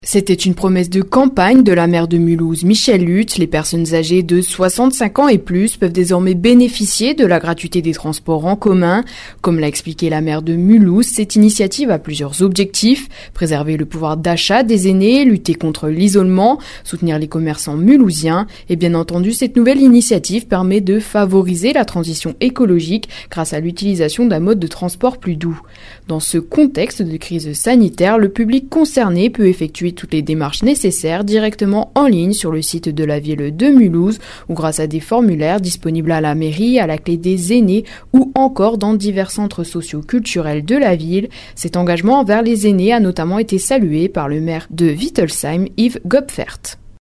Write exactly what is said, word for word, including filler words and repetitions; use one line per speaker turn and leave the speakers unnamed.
C'était une promesse de campagne de la maire de Mulhouse, Michèle Lutz. Les personnes âgées de soixante-cinq ans et plus peuvent désormais bénéficier de la gratuité des transports en commun. Comme l'a expliqué la maire de Mulhouse, cette initiative a plusieurs objectifs. Préserver le pouvoir d'achat des aînés, lutter contre l'isolement, soutenir les commerçants mulhousiens. Et bien entendu, cette nouvelle initiative permet de favoriser la transition écologique grâce à l'utilisation d'un mode de transport plus doux. Dans ce contexte de crise sanitaire, le public concerné peut effectuer toutes les démarches nécessaires directement en ligne sur le site de la ville de Mulhouse ou grâce à des formulaires disponibles à la mairie, à la clé des aînés ou encore dans divers centres socio-culturels de la ville. Cet engagement envers les aînés a notamment été salué par le maire de Wittelsheim, Yves Gopfert.